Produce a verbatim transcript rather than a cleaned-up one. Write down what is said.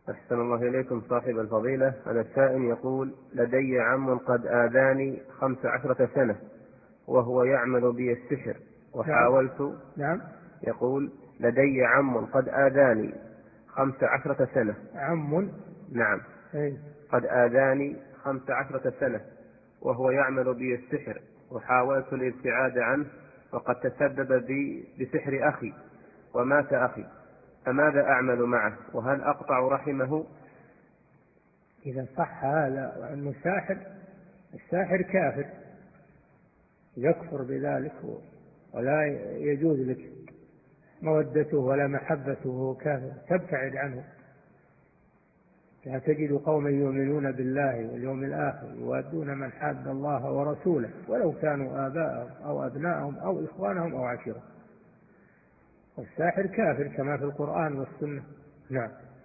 أحسن الله إليكم صاحب الفضيلة. هذا السائل يقول: لدي عم قد آذاني خمس عشرة سنة وهو يعمل بي السحر وحاولت. نعم. يقول: لدي عم قد آذاني خمس عشرة سنة. عم. نعم. أي. قد آذاني خمس عشرة سنة وهو يعمل بي السحر وحاولت الابتعاد عنه وقد تسبب بي بسحر أخي ومات أخي، فماذا أعمل معه؟ وهل أقطع رحمه؟ إذا صح هذا أنه ساحر، الساحر كافر يكفر بذلك ولا يجوز لك مودته ولا محبته، وهو كافر تبتعد عنه. لا تجد قوما يؤمنون بالله واليوم الآخر يوادون من حاد الله ورسوله ولو كانوا آباءهم أو أبناءهم أو إخوانهم أو عشيرتهم. والساحر كافر كما في القرآن والسنة. نعم.